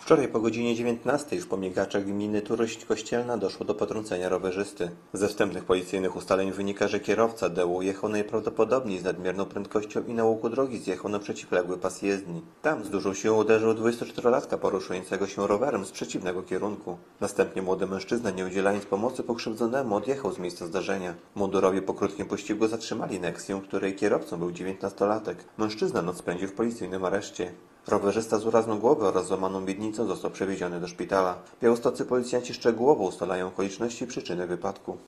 Wczoraj po godzinie 19 w Pomiegaczach gminy Turośl-Kościelna doszło do potrącenia rowerzysty. Ze wstępnych policyjnych ustaleń wynika, że kierowca DEU jechał najprawdopodobniej z nadmierną prędkością i na łuku drogi zjechał na przeciwległy pas jezdni. Tam z dużą siłą uderzył 24-latka poruszającego się rowerem z przeciwnego kierunku. Następnie młody mężczyzna, nie udzielając pomocy pokrzywdzonemu, odjechał z miejsca zdarzenia. Mundurowie po krótkim pościgu zatrzymali Nexię, której kierowcą był 19-latek. Mężczyzna noc spędził w policyjnym areszcie. Rowerzysta z urazą głowy oraz złamaną miednicą został przewieziony do szpitala. Białostoccy policjanci szczegółowo ustalają okoliczności i przyczyny wypadku.